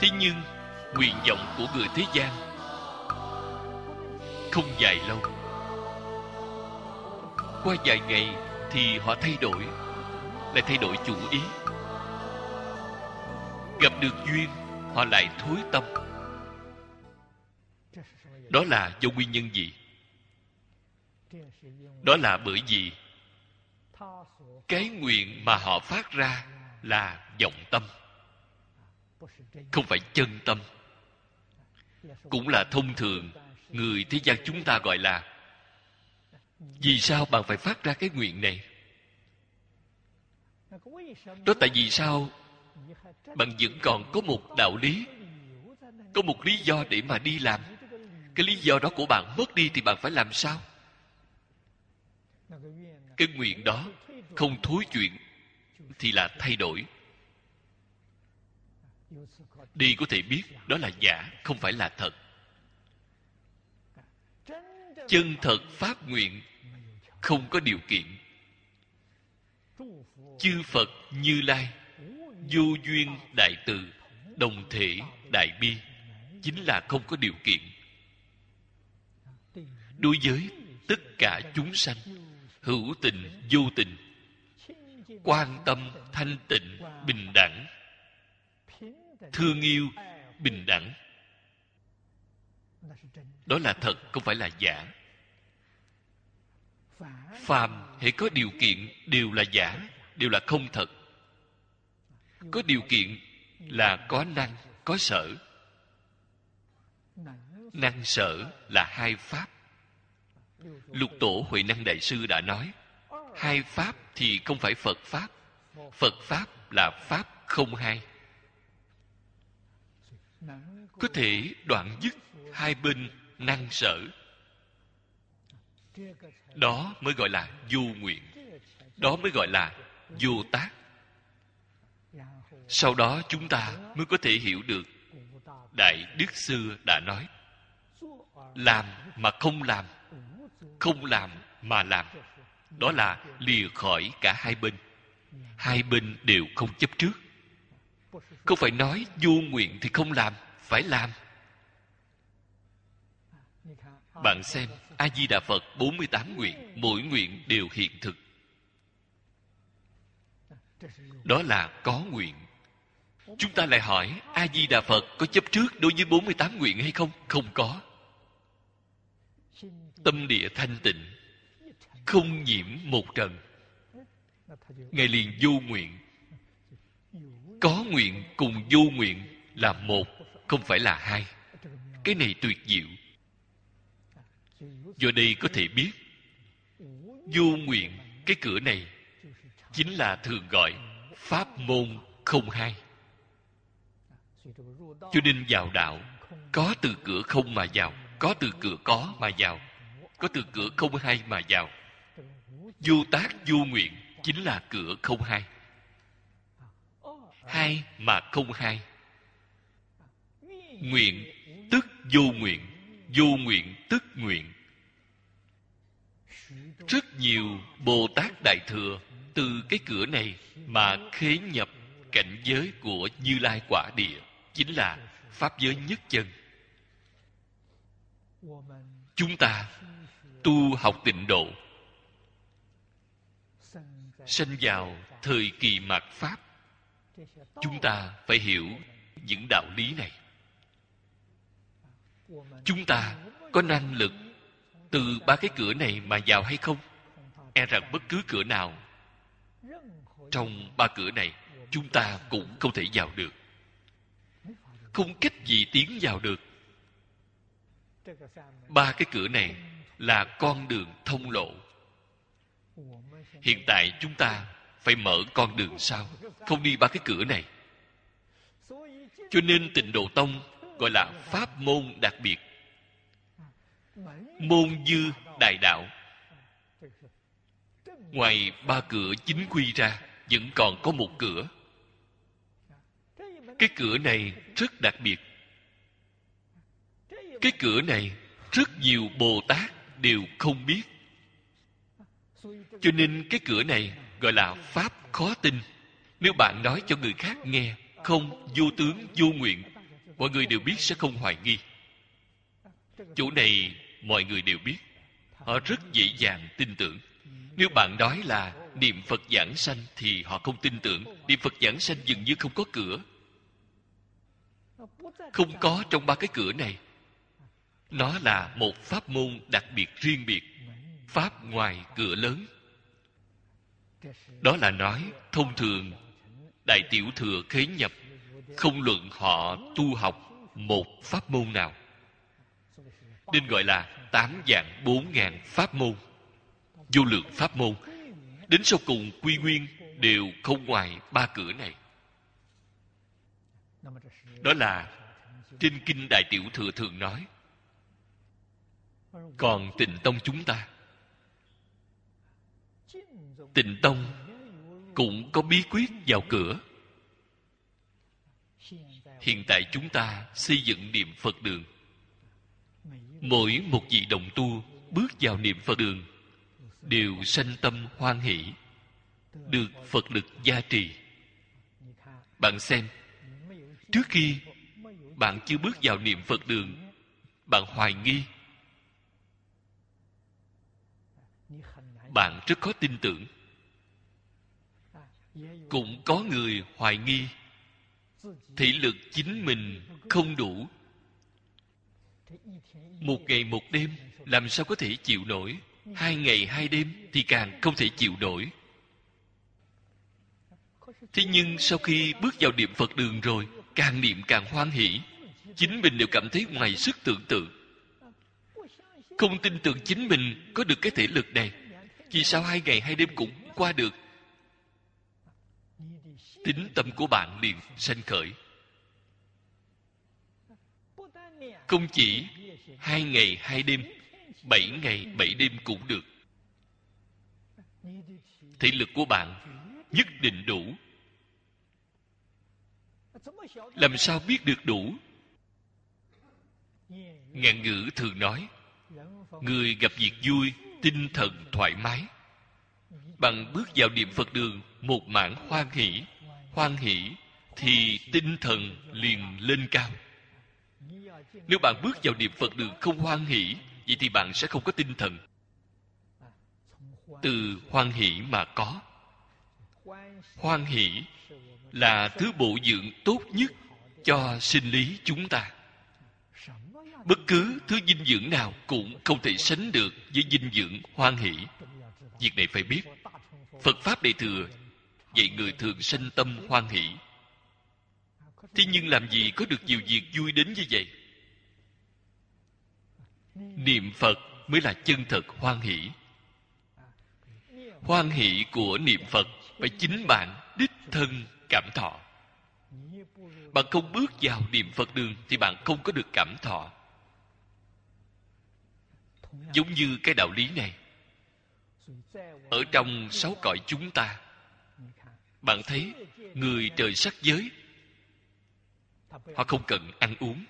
Thế nhưng nguyện vọng của người thế gian không dài lâu. Qua vài ngày thì họ thay đổi, lại thay đổi chủ ý. Gặp được duyên, họ lại thối tâm. Đó là do nguyên nhân gì? Đó là bởi vì cái nguyện mà họ phát ra là vọng tâm, không phải chân tâm. Cũng là thông thường người thế gian chúng ta gọi là: vì sao bạn phải phát ra cái nguyện này? Đó tại vì sao bạn vẫn còn có một đạo lý, có một lý do để mà đi làm. Cái lý do đó của bạn mất đi thì bạn phải làm sao? Cái nguyện đó không thối chuyện thì là thay đổi. Đi có thể biết đó là giả, không phải là thật. Chân thật phát nguyện không có điều kiện. Chư Phật Như Lai vô duyên đại từ, đồng thể đại bi, chính là không có điều kiện. Đối với tất cả chúng sanh, hữu tình vô tình, quan tâm thanh tịnh bình đẳng, thương yêu bình đẳng. Đó là thật, không phải là giả. Phàm hễ có điều kiện đều là giả, đều là không thật. Có điều kiện là có năng, có sở. Năng sở là hai pháp. Lục Tổ Huệ Năng Đại Sư đã nói, hai pháp thì không phải Phật Pháp. Phật Pháp là Pháp không hai. Có thể đoạn dứt hai bên năng sở. Đó mới gọi là vô nguyện. Đó mới gọi là vô tác. Sau đó chúng ta mới có thể hiểu được Đại Đức xưa đã nói, làm mà không làm, không làm mà làm, đó là lìa khỏi cả hai bên. Hai bên đều không chấp trước. Không phải nói vô nguyện thì không làm, phải làm. Bạn xem A Di Đà Phật 48 nguyện, mỗi nguyện đều hiện thực. Đó là có nguyện. Chúng ta lại hỏi, A Di Đà Phật có chấp trước đối với 48 nguyện hay không? Không có. Tâm địa thanh tịnh, không nhiễm một trần, Ngài liền vô nguyện. Có nguyện cùng vô nguyện là một, không phải là hai. Cái này tuyệt diệu. Do đây có thể biết, vô nguyện, cái cửa này chính là thường gọi pháp môn không hai. Cho nên vào đạo, có từ cửa không mà vào, có từ cửa có mà vào, có từ cửa không hai mà vào. Vô tác vô nguyện chính là cửa không hai. Hai mà không hai. Nguyện tức vô nguyện, vô nguyện tức nguyện. Rất nhiều Bồ Tát Đại Thừa từ cái cửa này mà khế nhập cảnh giới của Như Lai quả địa, chính là pháp giới nhất chân. Chúng ta tu học tịnh độ, sanh vào thời kỳ mạt Pháp, chúng ta phải hiểu những đạo lý này. Chúng ta có năng lực từ ba cái cửa này mà vào hay không? E rằng bất cứ cửa nào trong ba cửa này chúng ta cũng không thể vào được. Không cách gì tiến vào được. Ba cái cửa này là con đường thông lộ. Hiện tại chúng ta phải mở con đường sau, không đi ba cái cửa này. Cho nên Tịnh Độ Tông gọi là pháp môn đặc biệt. Môn dư đại đạo. Ngoài ba cửa chính quy ra, vẫn còn có một cửa. Cái cửa này rất đặc biệt. Cái cửa này rất nhiều Bồ Tát đều không biết. Cho nên cái cửa này gọi là pháp khó tin. Nếu bạn nói cho người khác nghe, không, vô tướng vô nguyện, mọi người đều biết sẽ không hoài nghi. Chỗ này mọi người đều biết, họ rất dễ dàng tin tưởng. Nếu bạn nói là niệm Phật giảng sanh thì họ không tin tưởng. Niệm Phật giảng sanh dường như không có cửa, không có trong ba cái cửa này. Nó là một pháp môn đặc biệt riêng biệt, pháp ngoài cửa lớn. Đó là nói thông thường Đại Tiểu Thừa khế nhập, không luận họ tu học một pháp môn nào, nên gọi là 8.400.000 pháp môn, vô lượng pháp môn. Đến sau cùng quy nguyên đều không ngoài ba cửa này. Đó là trên kinh Đại Tiểu Thừa thường nói. Còn Tịnh Tông chúng ta, Tịnh Tông cũng có bí quyết vào cửa. Hiện tại chúng ta xây dựng niệm Phật đường. Mỗi một vị đồng tu bước vào niệm Phật đường đều sanh tâm hoan hỷ, được Phật lực gia trì. Bạn xem, trước khi bạn chưa bước vào niệm Phật đường, bạn hoài nghi, bạn rất khó tin tưởng. Cũng có người hoài nghi thị lực chính mình không đủ, một ngày một đêm làm sao có thể chịu nổi, 2 ngày 2 đêm thì càng không thể chịu nổi. Thế nhưng sau khi bước vào niệm Phật đường rồi, càng niệm càng hoan hỷ, chính mình đều cảm thấy ngoài sức tưởng tượng. Không tin tưởng chính mình có được cái thể lực này. Vì sao 2 ngày 2 đêm cũng qua được? Tín tâm của bạn liền sanh khởi. Không chỉ 2 ngày 2 đêm, 7 ngày 7 đêm cũng được. Thể lực của bạn nhất định đủ. Làm sao biết được đủ? Ngạn ngữ thường nói, người gặp việc vui, tinh thần thoải mái. Bạn bước vào niệm Phật đường một mảng hoan hỷ, hoan hỷ thì tinh thần liền lên cao. Nếu bạn bước vào niệm Phật đường không hoan hỷ, vậy thì bạn sẽ không có tinh thần. Từ hoan hỷ mà có. Hoan hỷ là thứ bổ dưỡng tốt nhất cho sinh lý chúng ta. Bất cứ thứ dinh dưỡng nào cũng không thể sánh được với dinh dưỡng hoan hỷ. Việc này phải biết. Phật Pháp Đại Thừa dạy người thường sanh tâm hoan hỷ. Thế nhưng làm gì có được nhiều việc vui đến như vậy? Niệm Phật mới là chân thật hoan hỷ. Hoan hỷ của niệm Phật phải chính bạn đích thân cảm thọ. Bạn không bước vào niệm Phật đường thì bạn không có được cảm thọ. Giống như cái đạo lý này, ở trong 6 cõi chúng ta, bạn thấy người trời sắc giới, họ không cần ăn uống.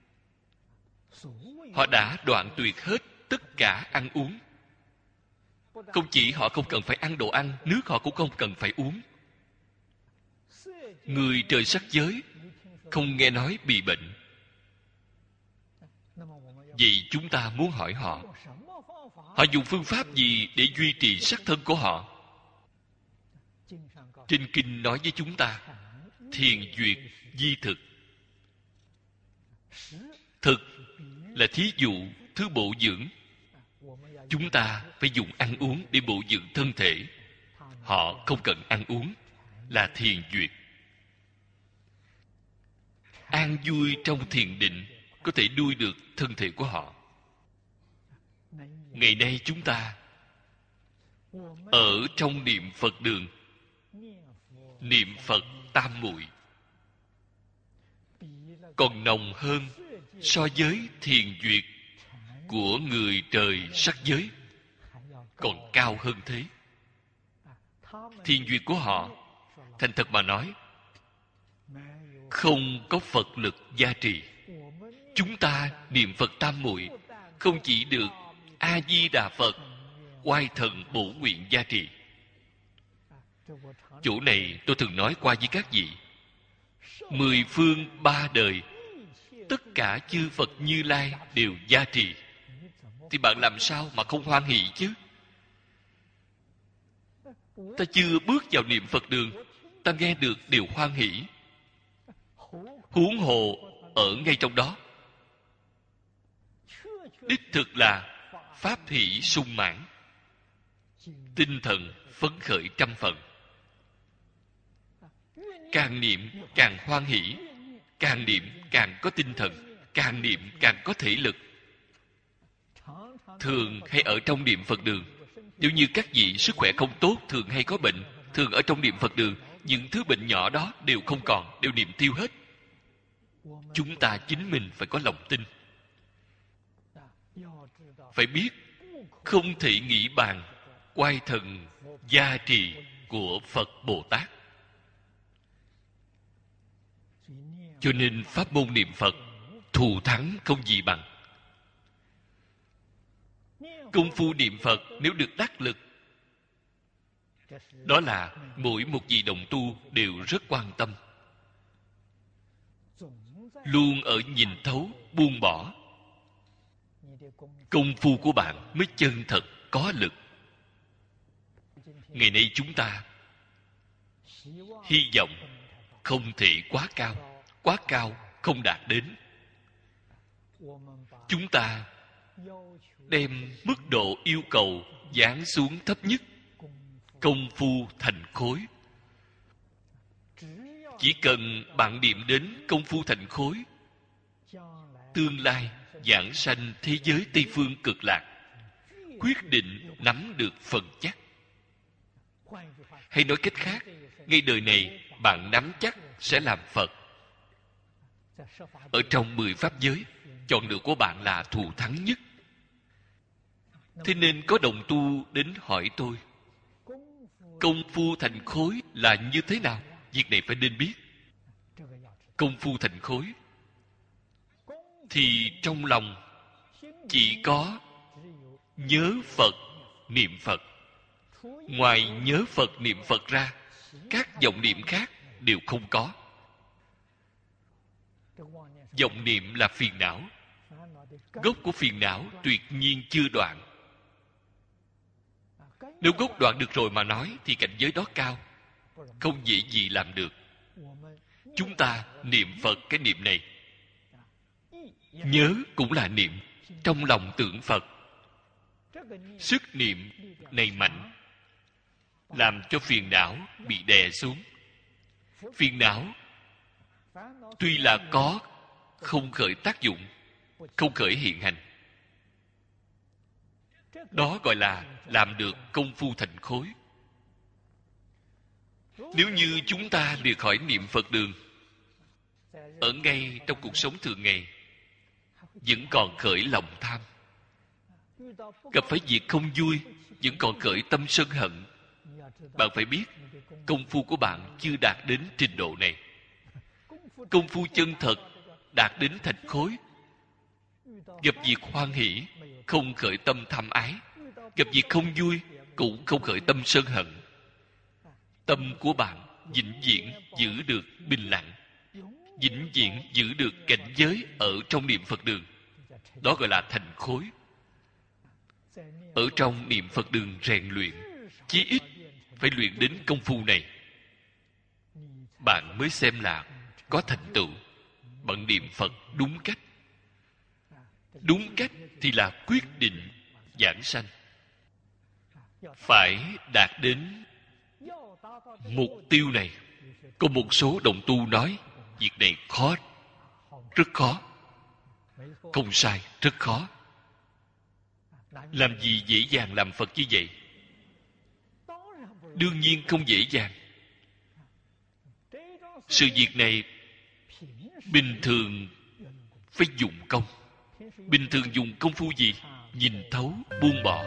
Họ đã đoạn tuyệt hết tất cả ăn uống. Không chỉ họ không cần phải ăn đồ ăn, nước họ cũng không cần phải uống. Người trời sắc giới không nghe nói bị bệnh. Vậy chúng ta muốn hỏi họ, họ dùng phương pháp gì để duy trì sắc thân của họ? Trên kinh nói với chúng ta, thiền duyệt di thực. Thực là thí dụ thứ bổ dưỡng. Chúng ta phải dùng ăn uống để bổ dưỡng thân thể. Họ không cần ăn uống, là thiền duyệt. An vui trong thiền định có thể nuôi được thân thể của họ. Ngày nay chúng ta ở trong niệm Phật đường, niệm Phật tam muội còn nồng hơn so với thiền duyệt của người trời sắc giới, còn cao hơn thế. Thiền duyệt của họ, thành thật mà nói, không có Phật lực gia trì. Chúng ta niệm Phật tam muội không chỉ được A Di Đà Phật oai thần bổ nguyện gia trì. Chỗ này tôi thường nói qua với các vị, 10 phương 3 đời tất cả chư Phật Như Lai đều gia trì, thì bạn làm sao mà không hoan hỷ chứ? Ta chưa bước vào niệm Phật đường, ta nghe được điều hoan hỷ, huống hồ ở ngay trong đó. Đích thực là pháp hỷ sung mãn, tinh thần phấn khởi trăm phần. Càng niệm càng hoan hỷ, càng niệm càng có tinh thần, càng niệm càng có thể lực. Thường hay ở trong niệm Phật đường, nếu như các vị sức khỏe không tốt, thường hay có bệnh, thường ở trong niệm Phật đường, những thứ bệnh nhỏ đó đều không còn, đều niệm tiêu hết. Chúng ta chính mình phải có lòng tin, phải biết không thể nghĩ bàn oai thần gia trì của Phật Bồ Tát. Cho nên pháp môn niệm Phật thù thắng không gì bằng. Công phu niệm Phật nếu được đắc lực, đó là mỗi một vị đồng tu đều rất quan tâm, luôn ở nhìn thấu, buông bỏ. Công phu của bạn mới chân thật có lực. Ngày nay chúng ta hy vọng không thể quá cao, quá cao không đạt đến. Chúng ta đem mức độ yêu cầu giáng xuống thấp nhất. Công phu thành khối. Chỉ cần bạn niệm đến công phu thành khối, tương lai giảng sanh thế giới Tây Phương cực lạc, quyết định nắm được phần chắc. Hay nói cách khác, ngay đời này bạn nắm chắc sẽ làm Phật. Ở trong 10 pháp giới, chọn lựa của bạn là thù thắng nhất. Thế nên có đồng tu đến hỏi tôi, công phu thành khối là như thế nào? Việc này phải nên biết. Công phu thành khối thì trong lòng chỉ có nhớ Phật, niệm Phật. Ngoài nhớ Phật, niệm Phật ra, các vọng niệm khác đều không có. Vọng niệm là phiền não. Gốc của phiền não tuyệt nhiên chưa đoạn. Nếu gốc đoạn được rồi mà nói thì cảnh giới đó cao, không dễ gì làm được. Chúng ta niệm Phật cái niệm này, nhớ cũng là niệm, trong lòng tưởng Phật. Sức niệm này mạnh, làm cho phiền não bị đè xuống. Phiền não tuy là có, không khởi tác dụng, không khởi hiện hành. Đó gọi là làm được công phu thành khối. Nếu như chúng ta lìa khỏi niệm Phật đường, ở ngay trong cuộc sống thường ngày vẫn còn khởi lòng tham, gặp phải việc không vui vẫn còn khởi tâm sân hận, bạn phải biết công phu của bạn chưa đạt đến trình độ này. Công phu chân thật đạt đến thành khối. Gặp việc hoan hỷ không khởi tâm tham ái, gặp việc không vui cũng không khởi tâm sân hận. Tâm của bạn vĩnh viễn giữ được bình lặng, vĩnh viễn giữ được cảnh giới ở trong niệm Phật đường. Đó gọi là thành khối. Ở trong niệm Phật đường rèn luyện, chí ít phải luyện đến công phu này, bạn mới xem là có thành tựu. Bạn niệm Phật đúng cách. Đúng cách thì là quyết định giảng sanh. Phải đạt đến mục tiêu này. Có một số đồng tu nói việc này khó, rất khó. Không sai, rất khó. Làm gì dễ dàng làm Phật như vậy? Đương nhiên không dễ dàng. Sự việc này bình thường phải dụng công. Bình thường dùng công phu gì? Nhìn thấu, buông bỏ.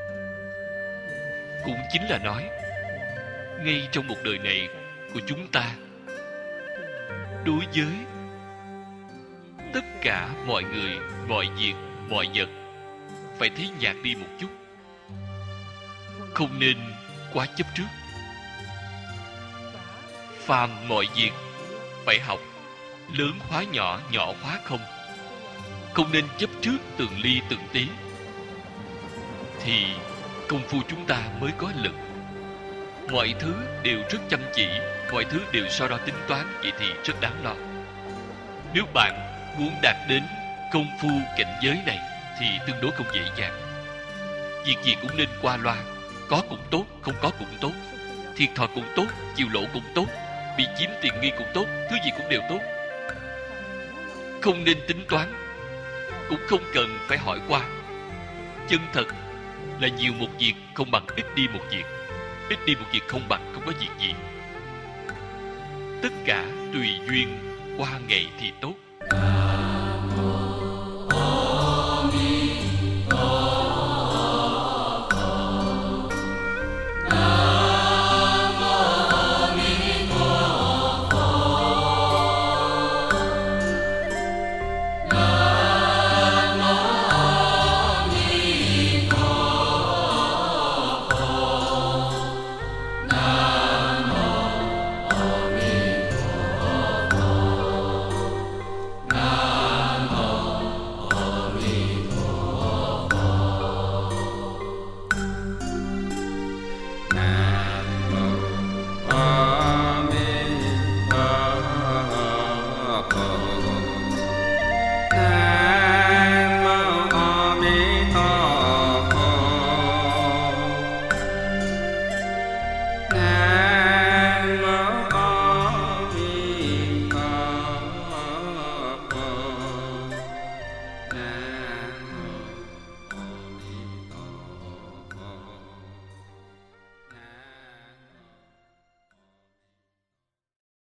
Cũng chính là nói, ngay trong một đời này của chúng ta, đối với tất cả mọi người, mọi việc, mọi vật, phải thấy nhạt đi một chút. Không nên quá chấp trước. Phàm mọi việc phải học, lớn hóa nhỏ, nhỏ hóa không. Không nên chấp trước từng ly từng tí, thì công phu chúng ta mới có lực. Mọi thứ đều rất chăm chỉ, mọi thứ đều so đo tính toán, vậy thì rất đáng lo. Nếu bạn muốn đạt đến công phu cảnh giới này thì tương đối không dễ dàng. Việc gì cũng nên qua loa, có cũng tốt, không có cũng tốt, thiệt thòi cũng tốt, chịu lỗ cũng tốt, bị chiếm tiện nghi cũng tốt, thứ gì cũng đều tốt. Không nên tính toán, cũng không cần phải hỏi qua. Chân thật là nhiều một việc không bằng ít đi một việc, ít đi một việc không bằng không có việc gì. Tất cả tùy duyên, qua ngày thì tốt.